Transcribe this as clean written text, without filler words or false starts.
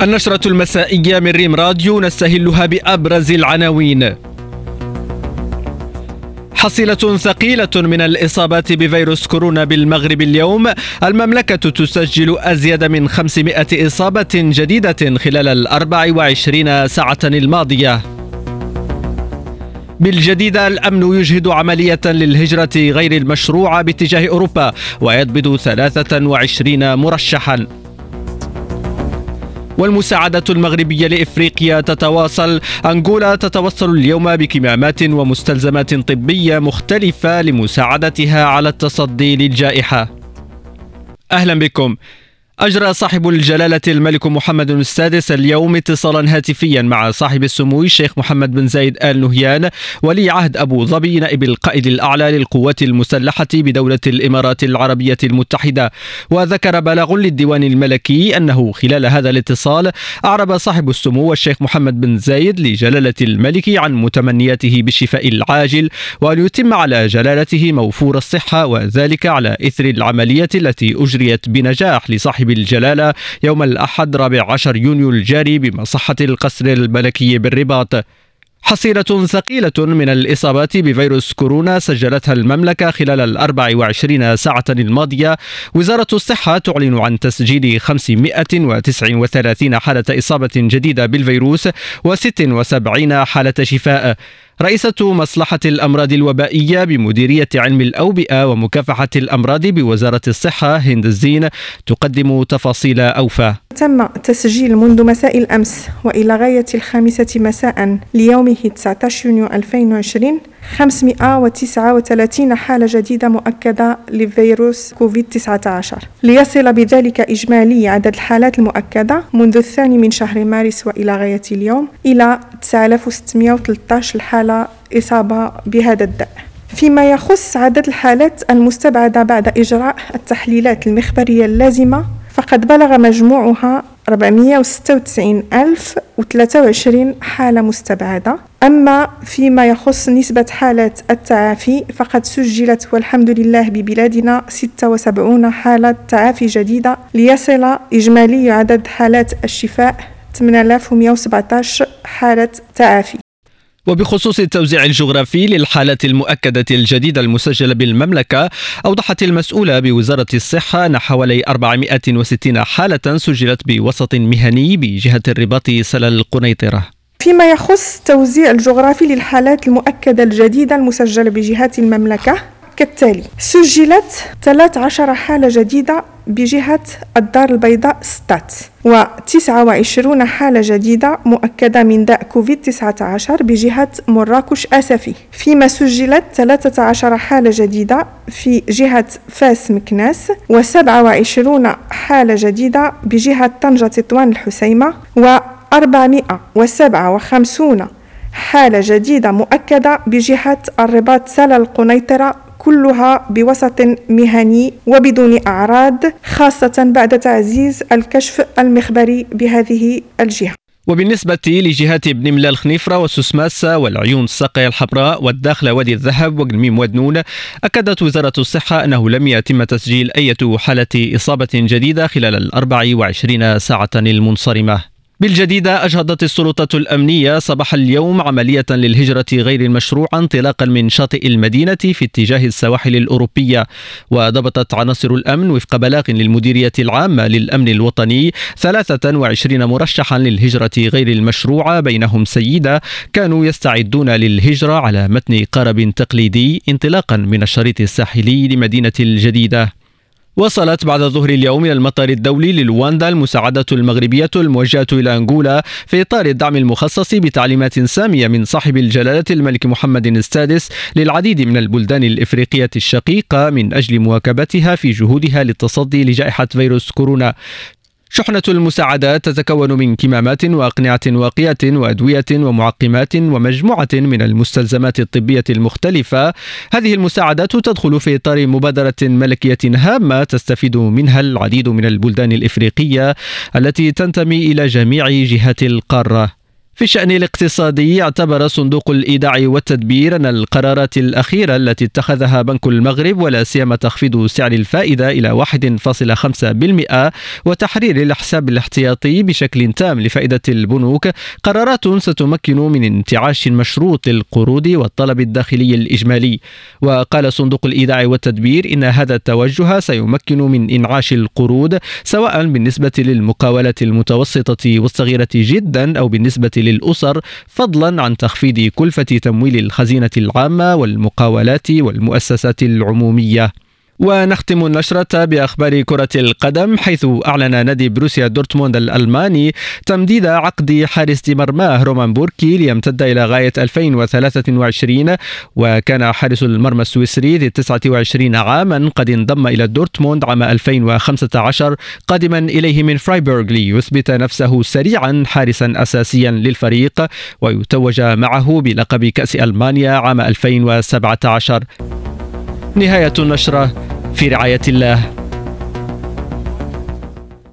النشرة المسائية من ريم راديو نستهلها بأبرز العناوين. حصيلة ثقيلة من الإصابات بفيروس كورونا بالمغرب اليوم. المملكة تسجل أزيد من 500 إصابة جديدة خلال 24 ساعة الماضية. بالجديدة الأمن يجهد عملية للهجرة غير المشروعة باتجاه أوروبا ويضبط 23 مرشحا. والمساعدة المغربية لإفريقيا تتواصل. أنغولا تتوصل اليوم بكمامات ومستلزمات طبية مختلفة لمساعدتها على التصدي للجائحة. أهلا بكم. أجرى صاحب الجلالة الملك محمد السادس اليوم اتصالا هاتفيا مع صاحب السمو الشيخ محمد بن زايد آل نهيان ولي عهد أبو ظبي نائب القائد الأعلى للقوات المسلحة بدولة الإمارات العربية المتحدة. وذكر بلاغ للديوان الملكي أنه خلال هذا الاتصال أعرب صاحب السمو الشيخ محمد بن زايد لجلالة الملك عن متمنياته بالشفاء العاجل وأن يتم على جلالته موفور الصحة، وذلك على إثر العملية التي أجريت بنجاح لصاحب الجلالة يوم الأحد 14 يونيو الجاري بمصحة القصر الملكي بالرباط. حصيلة ثقيلة من الإصابات بفيروس كورونا سجلتها المملكة خلال 24 ساعة الماضية. وزارة الصحة تعلن عن تسجيل 539 حالة إصابة جديدة بالفيروس و76 حالة شفاء. رئيسة مصلحة الأمراض الوبائية بمديرية علم الأوبئة ومكافحة الأمراض بوزارة الصحة هند الزين تقدم تفاصيل أوفى. تم تسجيل منذ مساء الأمس وإلى غاية 5 مساء ليومه 19 يونيو 2020 539 حالة جديدة مؤكدة لفيروس كوفيد-19، ليصل بذلك إجمالي عدد الحالات المؤكدة منذ 2 شهر مارس وإلى غاية اليوم إلى 9613 حالة إصابة بهذا الداء. فيما يخص عدد الحالات المستبعدة بعد إجراء التحليلات المخبرية اللازمة فقد بلغ مجموعها 496,023 حالة مستبعدة. أما فيما يخص نسبة حالات التعافي فقد سجلت والحمد لله ببلادنا 76 حالة تعافي جديدة، ليصل إجمالي عدد حالات الشفاء 8117 حالة تعافي. وبخصوص التوزيع الجغرافي للحالات المؤكدة الجديدة المسجلة بالمملكة، أوضحت المسؤولة بوزارة الصحة أن حوالي 460 حالة سجلت بوسط مهني بجهة الرباط سلا القنيطرة. فيما يخص التوزيع الجغرافي للحالات المؤكدة الجديدة المسجلة بجهات المملكة كالتالي: سجلت 13 حالة جديدة بجهة الدار البيضاء ستات، و29 حالة جديدة مؤكدة من داء كوفيد-19 بجهة مراكش أسفي، فيما سجلت 13 حالة جديدة في جهة فاس مكناس، و27 حالة جديدة بجهة طنجة تطوان الحسيمة، و457 حالة جديدة مؤكدة بجهة الرباط سلا القنيطرة، كلها بوسط مهني وبدون أعراض، خاصة بعد تعزيز الكشف المخبري بهذه الجهة. وبالنسبة لجهات بن ملال خنيفرة وسوسماسة والعيون الساقية الحمراء والداخلة وادي الذهب وقلميم ودنون، أكدت وزارة الصحة أنه لم يتم تسجيل أي حالة إصابة جديدة خلال 24 ساعة المنصرمة. بالجديدة أجهضت السلطة الأمنية صباح اليوم عملية للهجرة غير المشروعة انطلاقا من شاطئ المدينة في اتجاه السواحل الأوروبية. وضبطت عناصر الأمن وفق بلاغ للمديرية العامة للأمن الوطني 23 مرشحا للهجرة غير المشروعة، بينهم سيدة كانوا يستعدون للهجرة على متن قارب تقليدي انطلاقا من الشريط الساحلي لمدينة الجديدة. وصلت بعد ظهر اليوم إلى المطار الدولي للواندا المساعدة المغربية الموجهة إلى أنغولا في إطار الدعم المخصص بتعليمات سامية من صاحب الجلالة الملك محمد السادس للعديد من البلدان الإفريقية الشقيقة من أجل مواكبتها في جهودها للتصدي لجائحة فيروس كورونا. شحنة المساعدات تتكون من كمامات وأقنعة واقية وأدوية ومعقمات ومجموعة من المستلزمات الطبية المختلفة. هذه المساعدات تدخل في إطار مبادرة ملكية هامة تستفيد منها العديد من البلدان الإفريقية التي تنتمي إلى جميع جهات القارة. في الشأن الاقتصادي، اعتبر صندوق الإيداع والتدبير أن القرارات الأخيرة التي اتخذها بنك المغرب ولا سيما تخفيض سعر الفائدة إلى 1.5% وتحرير الحساب الاحتياطي بشكل تام لفائدة البنوك قرارات ستمكن من انتعاش مشروط للقروض والطلب الداخلي الإجمالي. وقال صندوق الإيداع والتدبير إن هذا التوجه سيمكن من إنعاش القروض سواء بالنسبة للمقاولات المتوسطة والصغيرة جدا أو بالنسبة للأسر، فضلا عن تخفيض كلفة تمويل الخزينة العامة والمقاولات والمؤسسات العمومية. ونختم النشرة بأخبار كرة القدم، حيث أعلن نادي بروسيا دورتموند الألماني تمديد عقد حارس مرماه رومان بوركي ليمتد إلى غاية 2023. وكان حارس المرمى السويسري ذي 29 عاما قد انضم إلى دورتموند عام 2015 قادما إليه من فرايبورغ ليثبت نفسه سريعا حارسا أساسيا للفريق ويتوج معه بلقب كأس ألمانيا عام 2017. نهاية النشرة، في رعاية الله.